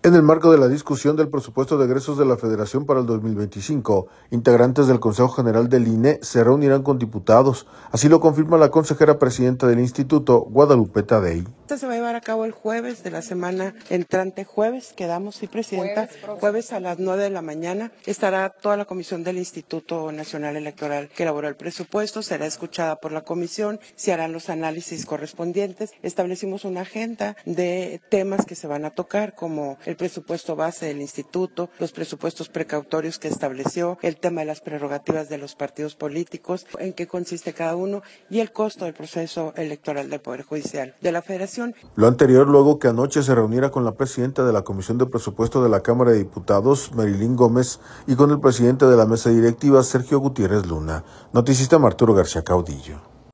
En el marco de la discusión del presupuesto de egresos de la Federación para el 2025, integrantes del Consejo General del INE se reunirán con diputados. Así lo confirma la consejera presidenta del instituto, Guadalupe Tadei. Se va a llevar a cabo el jueves de la semana entrante, jueves, quedamos, sí, presidenta, jueves a las 9 de la mañana. Estará toda la comisión del Instituto Nacional Electoral que elaboró el presupuesto, será escuchada por la comisión, se harán los análisis correspondientes. Establecimos una agenda de temas que se van a tocar, como el presupuesto base del instituto, los presupuestos precautorios que estableció, el tema de las prerrogativas de los partidos políticos, en qué consiste cada uno y el costo del proceso electoral del Poder Judicial de la Federación. Lo anterior luego que anoche se reuniera con la presidenta de la Comisión de Presupuesto de la Cámara de Diputados, Marilyn Gómez, y con el presidente de la mesa directiva, Sergio Gutiérrez Luna. Noticista Arturo García Caudillo.